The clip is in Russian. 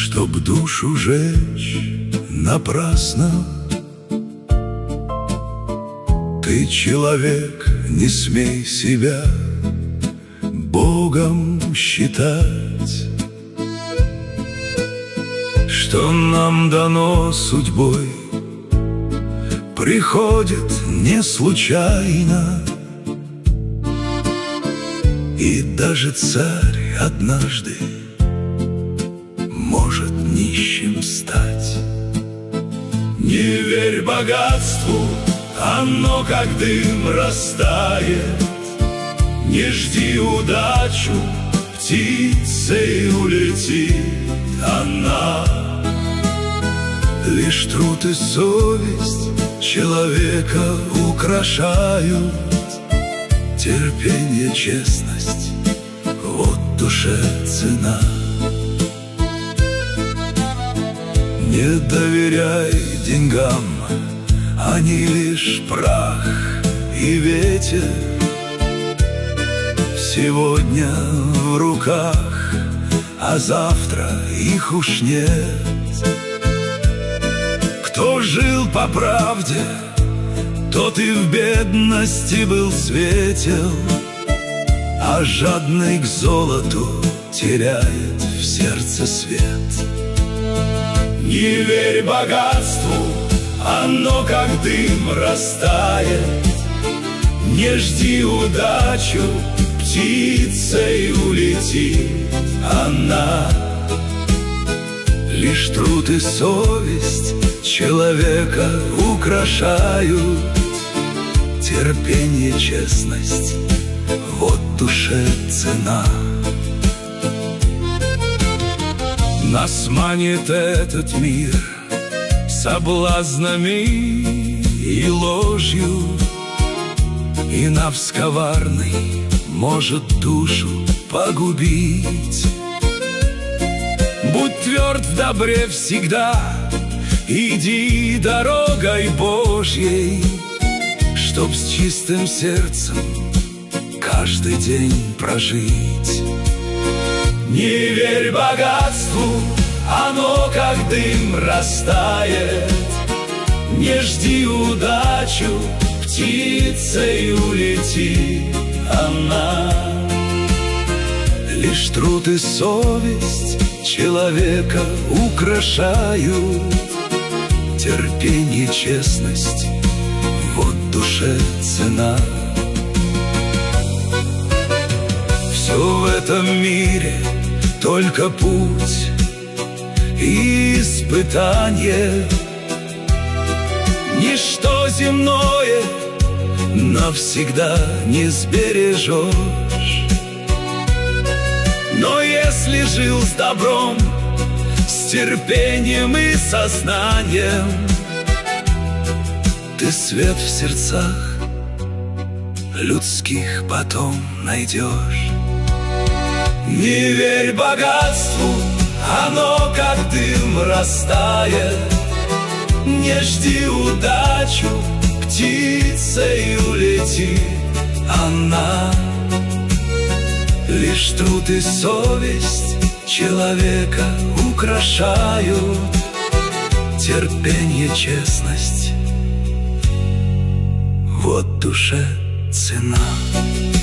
Чтоб душу жечь напрасно. Ты, человек, не смей себя Богом считать. Что нам дано судьбой, приходит не случайно. И даже царь однажды может нищим стать. Не верь богатству, оно как дым растает. Не жди удачу, птицей улетит она. Лишь труд и совесть человека украшают. Терпение, честность — вот душе цена. Не доверяй деньгам, они лишь прах и ветер. Сегодня в руках, а завтра их уж нет. Кто жил по правде, тот и в бедности был светел, а жадный к золоту теряет в сердце свет. Не верь богатству, оно как дым растает. Не жди удачу, птицей улетит она. Лишь труд и совесть человека украшают. Терпение, честность — вот душе цена. Нас манит этот мир соблазнами и ложью, и навс коварный может душу погубить. Будь тверд в добре всегда, иди дорогой Божьей, чтоб с чистым сердцем каждый день прожить. Не верь богатству, оно как дым растает. Не жди удачу, птицей улетит она. Лишь труд и совесть человека украшают. Терпение, честность — вот душе цена. Все в этом мире только путь и испытание. Ничто земное навсегда не сбережешь. Но если жил с добром, с терпением и сознанием, ты свет в сердцах людских потом найдешь. Не верь богатству, оно как дым растает. Не жди удачу, птицей улетит она. Лишь труд и совесть человека украшают. Терпение, честность — вот душе цена.